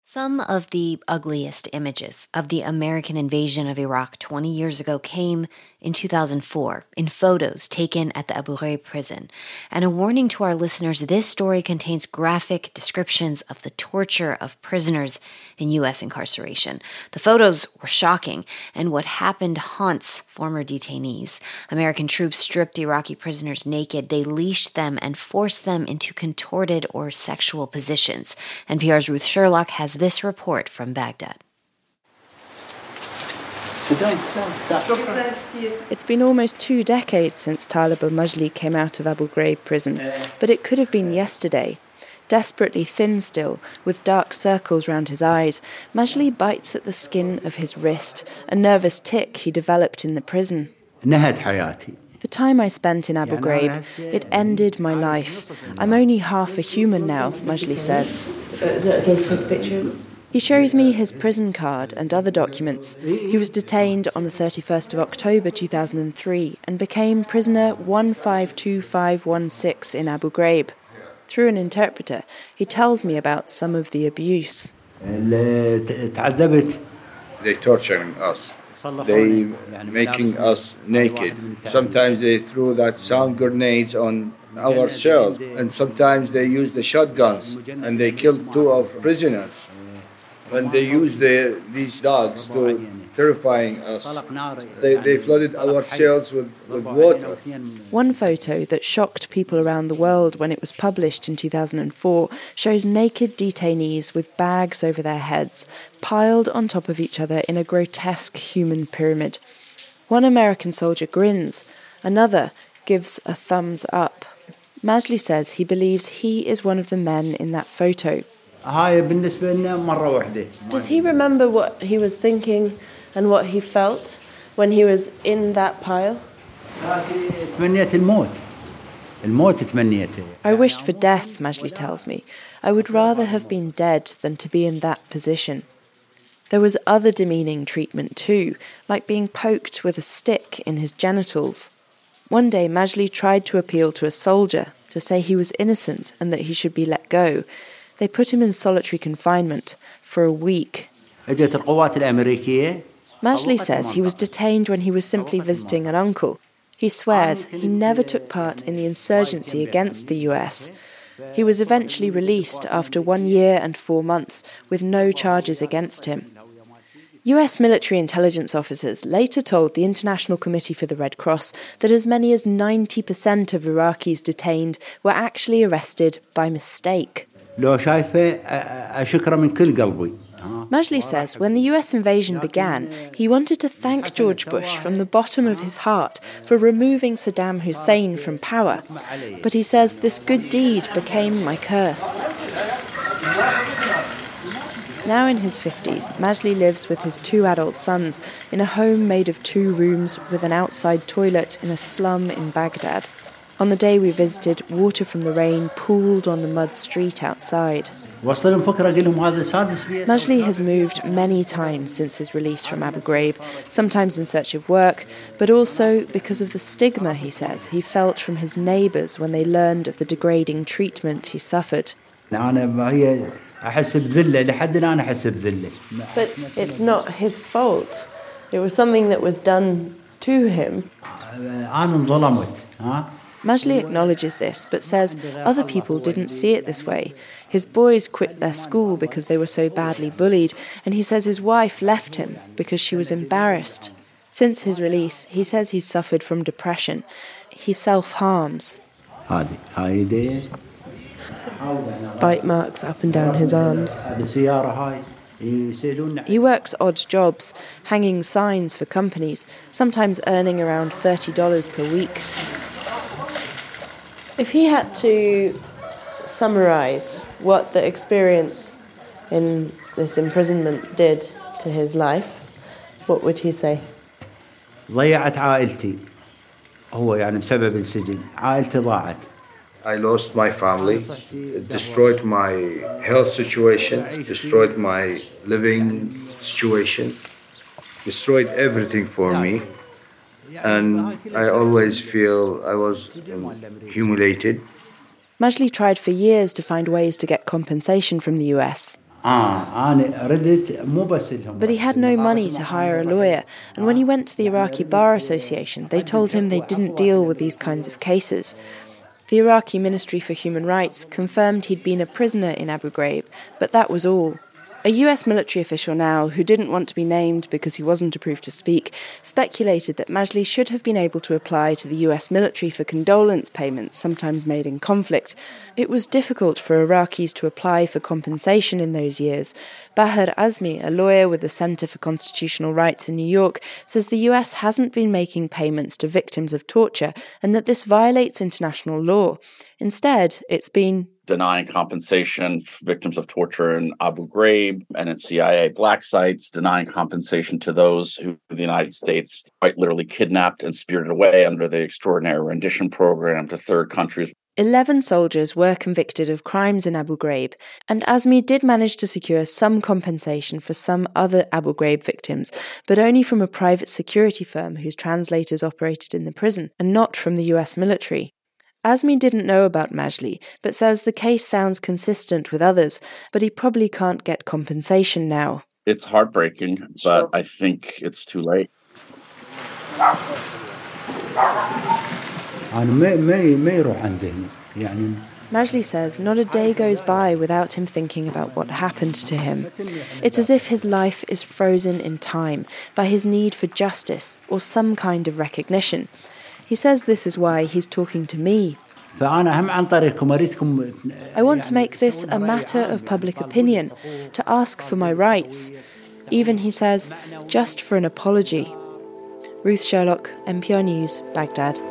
Some of the ugliest images of the American invasion of Iraq 20 years ago came in 2004 in photos taken at the Abu Ghraib prison. And a warning to our listeners, this story contains graphic descriptions of the torture of prisoners in U.S. incarceration. The photos were shocking, and what happened haunts former detainees. American troops stripped Iraqi prisoners naked. They leashed them and forced them into contorted or sexual positions. NPR's Ruth Sherlock has this report from Baghdad. It's been almost 2 decades since Talib al-Majli came out of Abu Ghraib prison, but it could have been yesterday. Desperately thin still, with dark circles round his eyes, Majli bites at the skin of his wrist, a nervous tic he developed in the prison. The time I spent in Abu Ghraib, it ended my life. I'm only half a human now, Majli says. Is it okay to take a picture? He shows me his prison card and other documents. He was detained on the 31st of October 2003 and became prisoner 152516 in Abu Ghraib. Through an interpreter, he tells me about some of the abuse. They torturing us. They making us naked. Sometimes they threw that sound grenades on our cells, and sometimes they used the shotguns, and they killed 2 of prisoners. When they used these dogs to terrifying us, they flooded our cells with water. One photo that shocked people around the world when it was published in 2004 shows naked detainees with bags over their heads, piled on top of each other in a grotesque human pyramid. One American soldier grins, another gives a thumbs up. Majli says he believes he is one of the men in that photo. Does he remember what he was thinking and what he felt when he was in that pile? I wished for death, Majli tells me. I would rather have been dead than to be in that position. There was other demeaning treatment too, like being poked with a stick in his genitals. One day Majli tried to appeal to a soldier to say he was innocent and that he should be let go. They put him in solitary confinement for a week. Majli says he was detained when he was simply visiting an uncle. He swears he never took part in the insurgency against the US. He was eventually released after 1 year and 4 months with no charges against him. US military intelligence officers later told the International Committee for the Red Cross that as many as 90% of Iraqis detained were actually arrested by mistake. Majli says when the US invasion began, he wanted to thank George Bush from the bottom of his heart for removing Saddam Hussein from power. But he says this good deed became my curse. Now in his 50s, Majli lives with his 2 adult sons in a home made of 2 rooms with an outside toilet in a slum in Baghdad. On the day we visited, water from the rain pooled on the mud street outside. Majli has moved many times since his release from Abu Ghraib, sometimes in search of work, but also because of the stigma, he says, he felt from his neighbours when they learned of the degrading treatment he suffered. But it's not his fault. It was something that was done to him. Majli acknowledges this, but says other people didn't see it this way. His boys quit their school because they were so badly bullied, and he says his wife left him because she was embarrassed. Since his release, he says he's suffered from depression. He self-harms. Bite marks up and down his arms. He works odd jobs, hanging signs for companies, sometimes earning around $30 per week. If he had to summarise what the experience in this imprisonment did to his life, what would he say? I lost my family, it destroyed my health situation, destroyed my living situation, destroyed everything for me. And I always feel I was humiliated. Majli tried for years to find ways to get compensation from the US. But he had no money to hire a lawyer, and when he went to the Iraqi Bar Association, they told him they didn't deal with these kinds of cases. The Iraqi Ministry for Human Rights confirmed he'd been a prisoner in Abu Ghraib, but that was all. A US military official now, who didn't want to be named because he wasn't approved to speak, speculated that Majli should have been able to apply to the US military for condolence payments, sometimes made in conflict. It was difficult for Iraqis to apply for compensation in those years. Bahar Azmi, a lawyer with the Center for Constitutional Rights in New York, says the US hasn't been making payments to victims of torture and that this violates international law. Instead, it's been denying compensation for victims of torture in Abu Ghraib and in CIA black sites, denying compensation to those who the United States quite literally kidnapped and spirited away under the Extraordinary Rendition Program to third countries. 11 soldiers were convicted of crimes in Abu Ghraib, and Azmi did manage to secure some compensation for some other Abu Ghraib victims, but only from a private security firm whose translators operated in the prison, and not from the US military. Azmi didn't know about Majli, but says the case sounds consistent with others, but he probably can't get compensation now. It's heartbreaking, but I think it's too late. Majli says not a day goes by without him thinking about what happened to him. It's as if his life is frozen in time by his need for justice or some kind of recognition. He says this is why he's talking to me. I want to make this a matter of public opinion, to ask for my rights. Even, he says, just for an apology. Ruth Sherlock, NPR News, Baghdad.